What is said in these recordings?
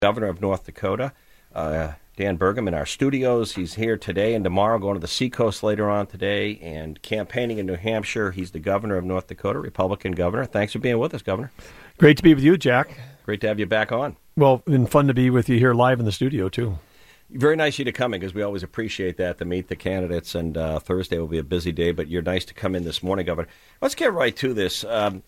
Governor of North Dakota, Dan Burgum, in our studios. He's here today and tomorrow, going to the Seacoast later on today, and campaigning in New Hampshire. He's the governor of North Dakota, Republican governor. Thanks for being with us, Governor. Great to be with you, Jack. Great to have you back on. Well, been fun to be with you here live in the studio, too. Very nice of you to come in, because we always appreciate that, to meet the candidates, and Thursday will be a busy day, but you're nice to come in this morning, Governor. Let's get right to this.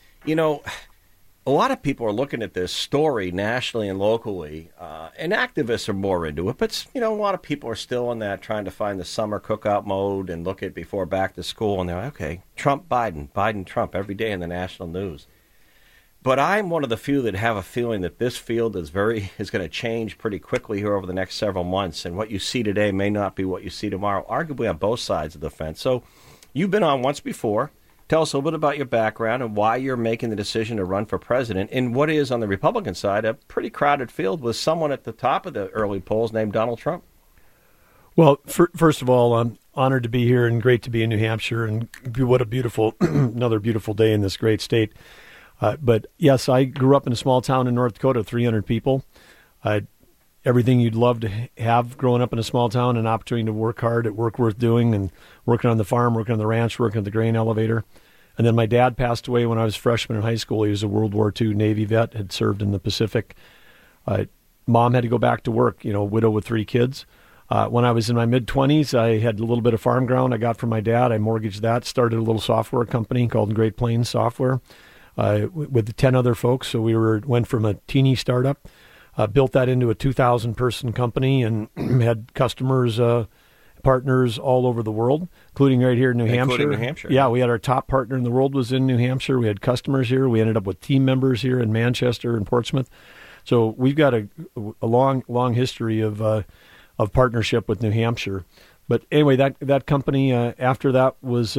A lot of people are looking at this story nationally and locally, and activists are more into it. But, a lot of people are still in that, trying to find the summer cookout mode and look at before back to school. And they're like, okay, Trump, Biden, Trump, every day in the national news. But I'm one of the few that have a feeling that this field is going to change pretty quickly here over the next several months. And what you see today may not be what you see tomorrow, arguably on both sides of the fence. So you've been on once before. Tell us a little bit about your background and why you're making the decision to run for president in what is, on the Republican side, a pretty crowded field with someone at the top of the early polls named Donald Trump. Well, first of all, I'm honored to be here and great to be in New Hampshire. And what a beautiful, another beautiful day in this great state. But yes, I grew up in a small town in North Dakota, 300 people. Everything you'd love to have growing up in a small town, an opportunity to work hard at work worth doing, and working on the farm, working on the ranch, working at the grain elevator. And then my dad passed away when I was a freshman in high school. He was a World War II Navy vet, had served in the Pacific. Mom had to go back to work, widow with 3 kids. When I was in my mid-20s, I had a little bit of farm ground I got from my dad. I mortgaged that, started a little software company called Great Plains Software with 10 other folks. So we went from a teeny startup, built that into a 2,000-person company, and had customers, partners all over the world, including right here in New Hampshire. Including New Hampshire. Yeah, we had our top partner in the world was in New Hampshire. We had customers here. We ended up with team members here in Manchester and Portsmouth. So we've got a long history of partnership with New Hampshire. But anyway, that company, after that was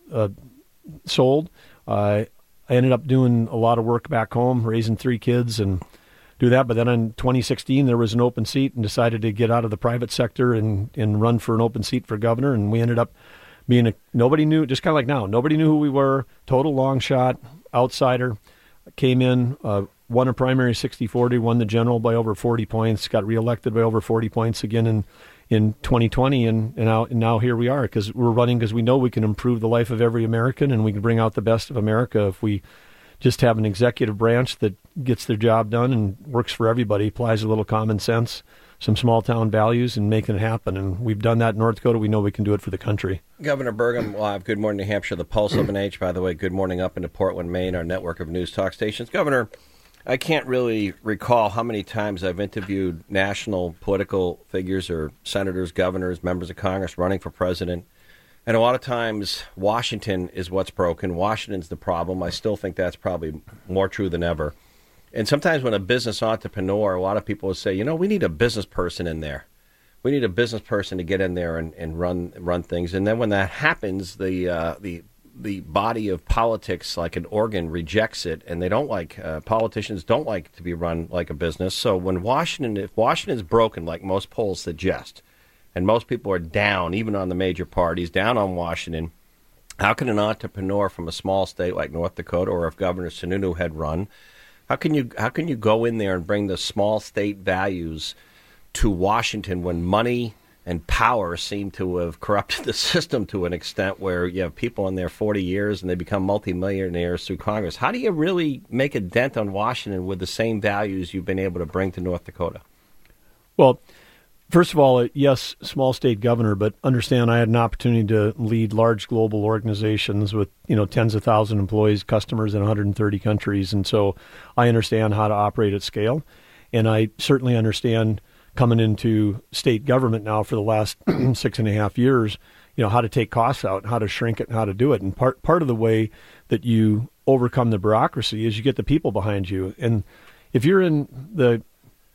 sold, I ended up doing a lot of work back home, raising 3 kids and do that. But then in 2016, there was an open seat and decided to get out of the private sector and run for an open seat for governor. And we ended up being nobody knew, just kind of like now, nobody knew who we were, total long shot, outsider, came in, won a primary 60-40, won the general by over 40 points, got reelected by over 40 points again in 2020. And now here we are, because we're running because we know we can improve the life of every American, and we can bring out the best of America if we just have an executive branch that gets their job done and works for everybody, applies a little common sense, some small-town values, and making it happen. And we've done that in North Dakota. We know we can do it for the country. Governor Burgum live. Good morning, New Hampshire, the Pulse of an Age. By the way, good morning up into Portland, Maine, our network of news talk stations. Governor, I can't really recall how many times I've interviewed national political figures or senators, governors, members of Congress running for president. And a lot of times, Washington is what's broken. Washington's the problem. I still think that's probably more true than ever. And sometimes when a business entrepreneur, a lot of people will say, we need a business person in there. We need a business person to get in there and run things. And then when that happens, the body of politics, like an organ, rejects it, and they don't like politicians don't like to be run like a business. So if Washington's broken, like most polls suggest, and most people are down, even on the major parties, down on Washington, how can an entrepreneur from a small state like North Dakota, or if Governor Sununu had run, how can you go in there and bring the small state values to Washington when money and power seem to have corrupted the system to an extent where you have people in there 40 years and they become multimillionaires through Congress? How do you really make a dent on Washington with the same values you've been able to bring to North Dakota? Well, first of all, yes, small state governor, but understand I had an opportunity to lead large global organizations with, tens of thousands of employees, customers in 130 countries. And so I understand how to operate at scale. And I certainly understand, coming into state government now for the last 6.5 years, how to take costs out, how to shrink it, and how to do it. And part of the way that you overcome the bureaucracy is you get the people behind you. And if you're in the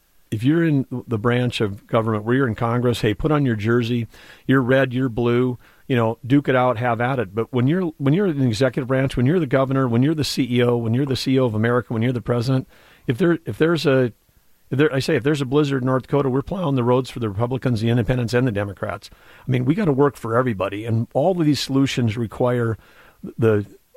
branch of government where you're in Congress, hey, put on your jersey, you're red, you're blue, duke it out, have at it. But when you're in the executive branch, when you're the governor, when you're the CEO, when you're the CEO of America, when you're the president, if there's a blizzard in North Dakota, we're plowing the roads for the Republicans, the Independents, and the Democrats. I mean, we got to work for everybody, and all of these solutions require the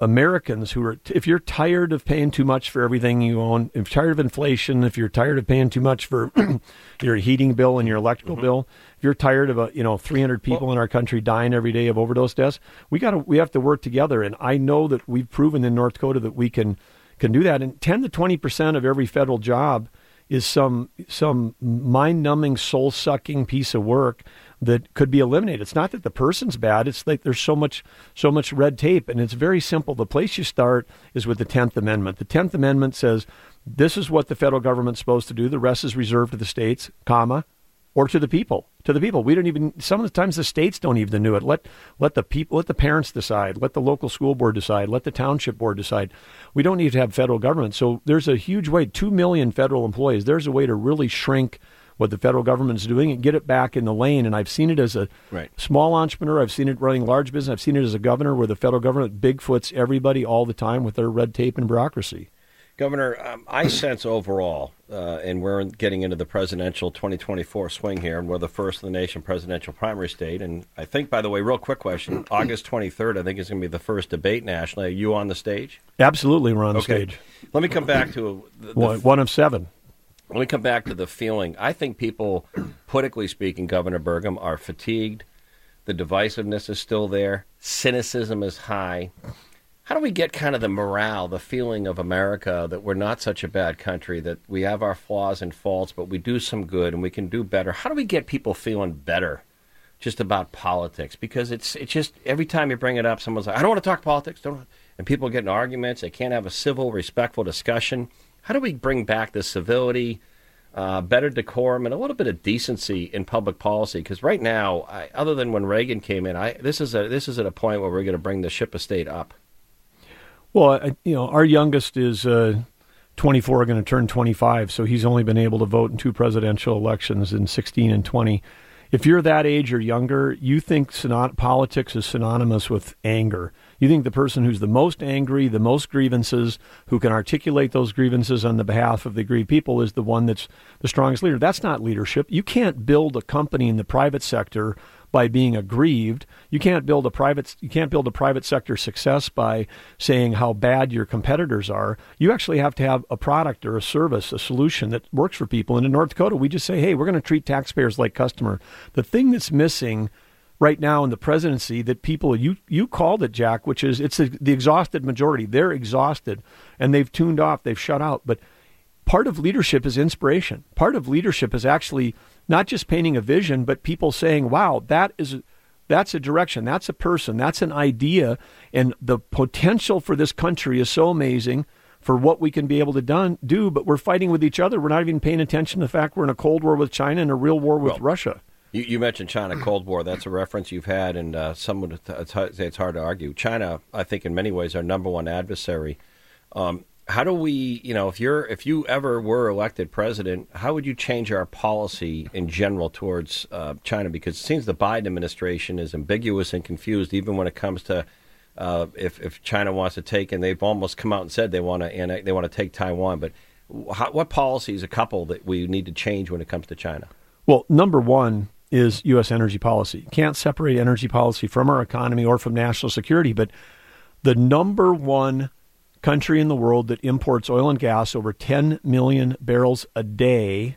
Americans who are, if you're tired of paying too much for everything you own, if you're tired of inflation, if you're tired of paying too much for your heating bill and your electrical bill, if you're tired of 300 people in our country dying every day of overdose deaths, we have to work together. And I know that we've proven in North Dakota that we can do that. And 10 to 20% of every federal job is some mind-numbing, soul-sucking piece of work that could be eliminated. It's not that the person's bad. It's like there's so much red tape, and it's very simple. The place you start is with the 10th Amendment. The 10th Amendment says this is what the federal government's supposed to do. The rest is reserved to the states, or to the people. To the people. We don't even. Some of the times the states don't even do it. Let the people, let the parents decide. Let the local school board decide. Let the township board decide. We don't need to have federal government. So there's a huge way. 2 million federal employees. There's a way to really shrink what the federal government is doing and get it back in the lane. And I've seen it as a small entrepreneur. I've seen it running large business. I've seen it as a governor where the federal government bigfoots everybody all the time with their red tape and bureaucracy. Governor, I sense overall, and we're getting into the presidential 2024 swing here, and we're the first in the nation presidential primary state. And I think, by the way, real quick question, August 23rd, I think is going to be the first debate nationally. Are you on the stage? Absolutely, we're on the stage. Let me come back to one of 7. Let me come back to the feeling. I think people, politically speaking, Governor Burgum, are fatigued. The divisiveness is still there. Cynicism is high. How do we get kind of the morale, the feeling of America that we're not such a bad country, that we have our flaws and faults, but we do some good and we can do better? How do we get people feeling better just about politics? Because it's just every time you bring it up, someone's like, I don't want to talk politics. And people get in arguments. They can't have a civil, respectful discussion. How do we bring back the civility, better decorum, and a little bit of decency in public policy? Because right now, other than when Reagan came in, this is at a point where we're going to bring the ship of state up. Well, our youngest is 24, going to turn 25, so he's only been able to vote in 2 presidential elections in 16 and 20. If you're that age or younger, you think politics is synonymous with anger. You think the person who's the most angry, the most grievances, who can articulate those grievances on the behalf of the aggrieved people is the one that's the strongest leader. That's not leadership. You can't build a company in the private sector by being aggrieved. You can't build a private sector success by saying how bad your competitors are. You actually have to have a product or a service, a solution that works for people. And in North Dakota, we just say, hey, we're going to treat taxpayers like customer. The thing that's missing right now in the presidency that people, you called it, Jack, which is it's the exhausted majority. They're exhausted and they've tuned off, they've shut out. But part of leadership is inspiration. Part of leadership is actually not just painting a vision, but people saying, wow, that's a direction, that's a person, that's an idea, and the potential for this country is so amazing for what we can be able to do, but we're fighting with each other. We're not even paying attention to the fact we're in a Cold War with China and a real war with Russia. You mentioned China, Cold War. That's a reference you've had, and some would say it's hard to argue. China, I think, in many ways, our number one adversary. How do we, if you ever were elected president, how would you change our policy in general towards China? Because it seems the Biden administration is ambiguous and confused, even when it comes to if China wants to take, and they've almost come out and said they want to take Taiwan. But what policies, a couple, that we need to change when it comes to China? Well, number one is U.S. energy policy. You can't separate energy policy from our economy or from national security, but the number one country in the world that imports oil and gas over 10 million barrels a day,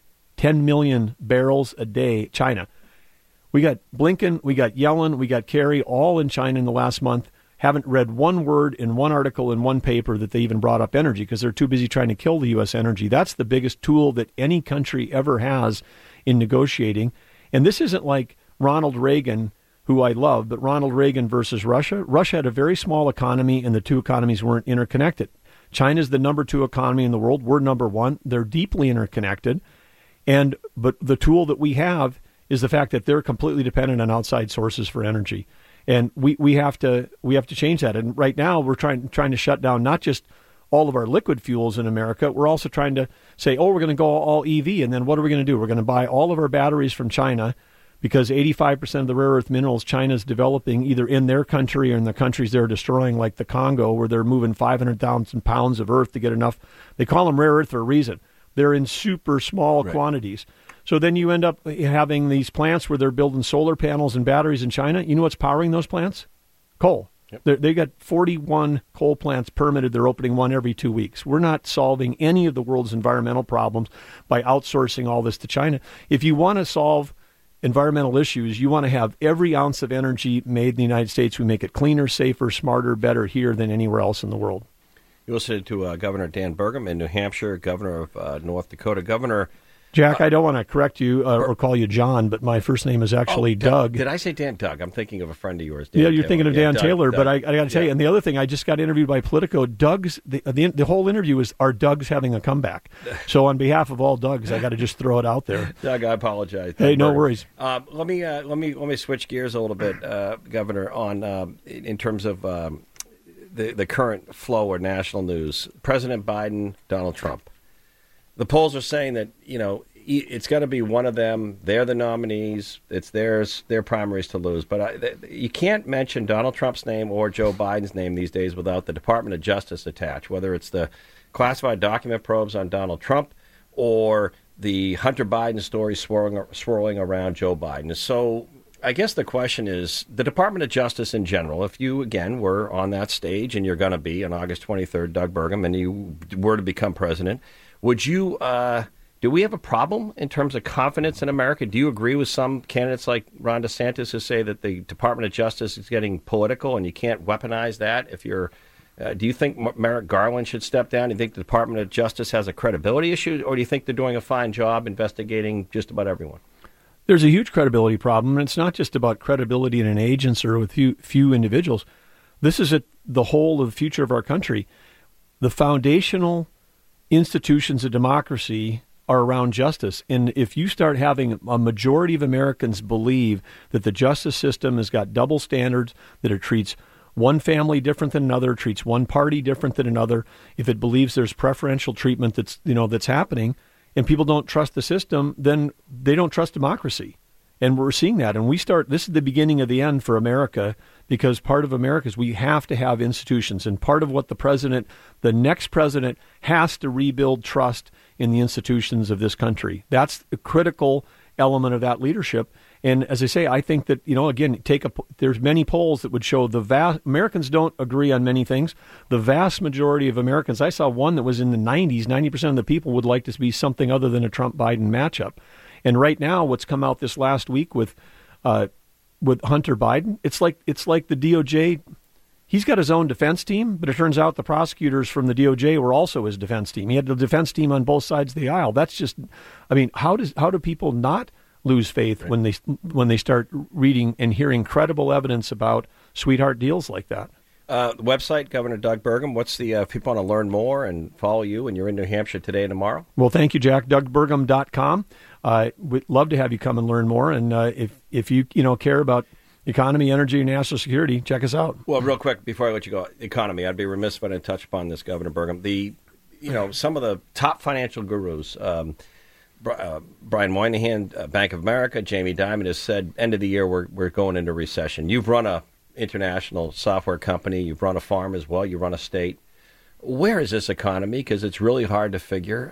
China. We got Blinken, we got Yellen, we got Kerry, all in China in the last month. Haven't read one word in one article in one paper that they even brought up energy because they're too busy trying to kill the U.S. energy. That's the biggest tool that any country ever has in negotiating. And this isn't like Ronald Reagan, who I love, but Ronald Reagan versus Russia. Russia had a very small economy, and the two economies weren't interconnected. China's the number 2 economy in the world. We're number 1. They're deeply interconnected. But the tool that we have is the fact that they're completely dependent on outside sources for energy. And we have to change that. And right now we're trying to shut down not just all of our liquid fuels in America. We're also trying to say, we're going to go all EV. And then what are we going to do? We're going to buy all of our batteries from China because 85% of the rare earth minerals China's developing either in their country or in the countries they're destroying, like the Congo, where they're moving 500,000 pounds of earth to get enough. They call them rare earth for a reason. They're in super small quantities. So then you end up having these plants where they're building solar panels and batteries in China. You know what's powering those plants? Coal. Yep. They got 41 coal plants permitted. They're opening one every 2 weeks. We're not solving any of the world's environmental problems by outsourcing all this to China. If you want to solve environmental issues, you want to have every ounce of energy made in the United States. We make it cleaner, safer, smarter, better here than anywhere else in the world. You listened to Governor Dan Burgum in New Hampshire, Governor of North Dakota. Governor Jack, I don't want to correct you or call you John, but my first name is actually Doug. Did I say Dan? Doug. I'm thinking of a friend of yours. Dan you're Taylor. Thinking of Dan Doug, Taylor, Doug. But I got to tell you, and the other thing, I just got interviewed by Politico. Doug's the whole interview is, are Doug's having a comeback? So on behalf of all Dougs, I got to just throw it out there. Doug, I apologize. Hey, no worries. Let me switch gears a little bit, Governor, on in terms of the current flow of national news. President Biden, Donald Trump. The polls are saying that it's got to be one of them. They're the nominees. It's their primaries to lose. But you can't mention Donald Trump's name or Joe Biden's name these days without the Department of Justice attached, whether it's the classified document probes on Donald Trump or the Hunter Biden story swirling around Joe Biden. So I guess the question is, the Department of Justice in general, if you, again, were on that stage, and you're going to be on August 23rd, Doug Burgum, and you were to become president, would you... do we have a problem in terms of confidence in America? Do you agree with some candidates like Ron DeSantis who say that the Department of Justice is getting political and you can't weaponize that? If you're, do you think Merrick Garland should step down? Do you think the Department of Justice has a credibility issue, or do you think they're doing a fine job investigating just about everyone? There's a huge credibility problem, and it's not just about credibility in an agency or with few individuals. This is the whole of the future of our country. The foundational institutions of democracy are around justice. And if you start having a majority of Americans believe that the justice system has got double standards, that it treats one family different than another, treats one party different than another, if it believes there's preferential treatment that's happening, and people don't trust the system, then they don't trust democracy. And we're seeing that. And this is the beginning of the end for America, because part of America is we have to have institutions. And part of what the next president has to rebuild trust in the institutions of this country. That's a critical element of that leadership. And as I say, I think that, again, there's many polls that would show Americans don't agree on many things. The vast majority of Americans, I saw one that was in the 90s, 90% of the people would like to be something other than a Trump-Biden matchup. And right now, what's come out this last week with Hunter Biden, it's like the DOJ. He's got his own defense team, but it turns out the prosecutors from the DOJ were also his defense team. He had the defense team on both sides of the aisle. That's just, how do people not lose faith when they start reading and hearing credible evidence about sweetheart deals like that? Website, Governor Doug Burgum. What's if people want to learn more and follow you, and you're in New Hampshire today and tomorrow? Well, thank you, Jack. DougBurgum.com. We'd love to have you come and learn more. And if you care about economy, energy, and national security, check us out. Well, real quick before I let you go, economy. I'd be remiss if I didn't touch upon this, Governor Burgum. Some of the top financial gurus. Brian Moynihan, Bank of America, Jamie Dimon has said end of the year we're going into recession. You've run a international software company. You've run a farm as well. You run a state. Where is this economy? Because it's really hard to figure.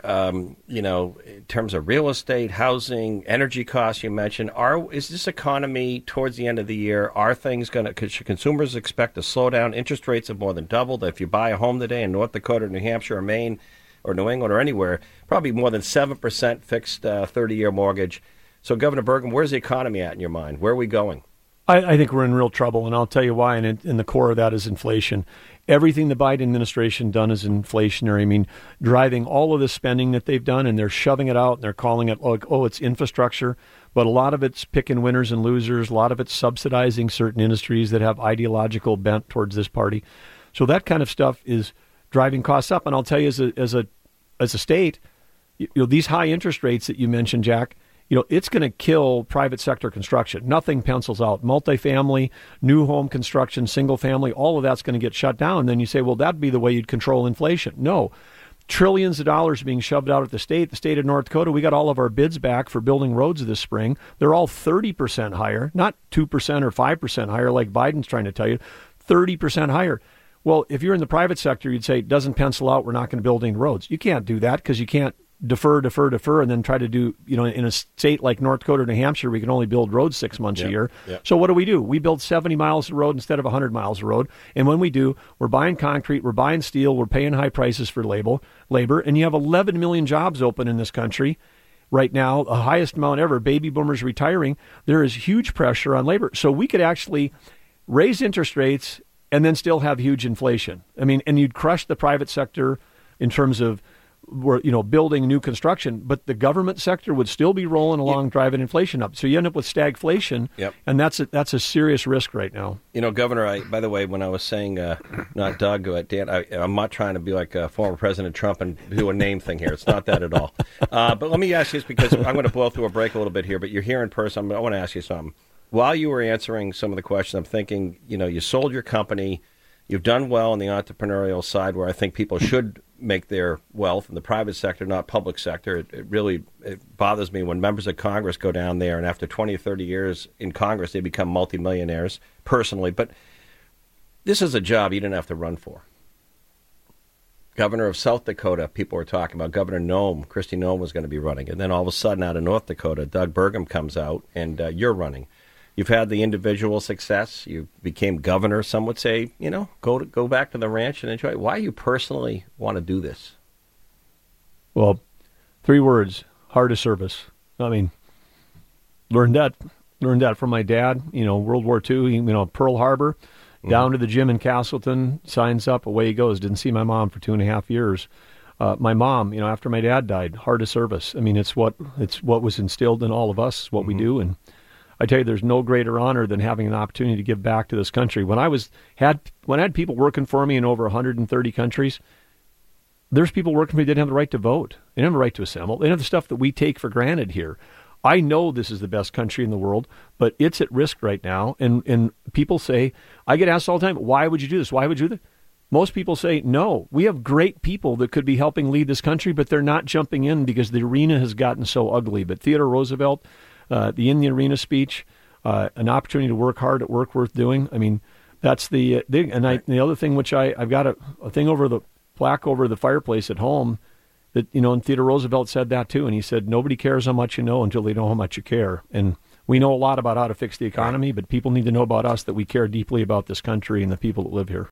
In terms of real estate, housing, energy costs you mentioned. Is this economy towards the end of the year? Are things should consumers expect a slowdown? Interest rates have more than doubled. If you buy a home today in North Dakota, New Hampshire, or Maine, or New England, or anywhere, probably more than 7% fixed 30-year mortgage. So, Governor Burgum, where's the economy at in your mind? Where are we going? I think we're in real trouble, and I'll tell you why, and the core of that is inflation. Everything the Biden administration done is inflationary. Driving all of the spending that they've done, and they're shoving it out, and they're calling it, it's infrastructure, but a lot of it's picking winners and losers. A lot of it's subsidizing certain industries that have ideological bent towards this party. So that kind of stuff is driving costs up, and I'll tell you, as a state, these high interest rates that you mentioned, Jack, it's going to kill private sector construction. Nothing pencils out. Multifamily, new home construction, single family, all of that's going to get shut down. And then you say, well, that'd be the way you'd control inflation. No. Trillions of dollars being shoved out at the state of North Dakota. We got all of our bids back for building roads this spring. They're all 30% higher, not 2% or 5% higher like Biden's trying to tell you, 30% higher. Well, if you're in the private sector, you'd say it doesn't pencil out. We're not going to build any roads. You can't do that because you can't defer, and then try to do, in a state like North Dakota or New Hampshire, we can only build roads 6 months a year. Yep. So what do? We build 70 miles of road instead of 100 miles of road. And when we do, we're buying concrete, we're buying steel, we're paying high prices for labor, and you have 11 million jobs open in this country right now, the highest amount ever, baby boomers retiring. There is huge pressure on labor. So we could actually raise interest rates and then still have huge inflation. I mean, and you'd crush the private sector in terms of building new construction, but the government sector would still be rolling along, driving inflation up. So you end up with stagflation, and that's a serious risk right now. Governor, by the way, when I was saying, not Doug, but Dan, I'm not trying to be like former President Trump and do a name thing here. It's not that at all. But let me ask you this, because I'm going to blow through a break a little bit here, but you're here in person. I want to ask you something. While you were answering some of the questions, I'm thinking, you sold your company. You've done well on the entrepreneurial side, where I think people should make their wealth in the private sector, not public sector. It really bothers me when members of Congress go down there and after 20 or 30 years in Congress, they become multimillionaires personally. But this is a job you didn't have to run for. Governor of South Dakota, people were talking about. Governor Noem, Kristi Noem was going to be running. And then all of a sudden out of North Dakota, Doug Burgum comes out and you're running. You've had the individual success. You became governor. Some would say, go back to the ranch and enjoy it. Why you personally want to do this? Well, 3 words: heart of service. I mean, learned that from my dad. World War II. Pearl Harbor, down to the gym in Castleton. Signs up, away he goes. Didn't see my mom for 2.5 years. My mom, after my dad died, heart of service. I mean, it's what was instilled in all of us. What we do, and I tell you, there's no greater honor than having an opportunity to give back to this country. When I had people working for me in over 130 countries, there's people working for me that didn't have the right to vote. They didn't have the right to assemble. They didn't have the stuff that we take for granted here. I know this is the best country in the world, but it's at risk right now. And people say, I get asked all the time, why would you do this? Why would you do that? Most people say, no, we have great people that could be helping lead this country, but they're not jumping in because the arena has gotten so ugly. But Theodore Roosevelt, the in the arena speech, an opportunity to work hard at work worth doing. I mean, that's the thing. And the other thing, which I've got a thing over the plaque over the fireplace at home that, and Theodore Roosevelt said that too. And he said, nobody cares how much you know until they know how much you care. And we know a lot about how to fix the economy, but people need to know about us, that we care deeply about this country and the people that live here.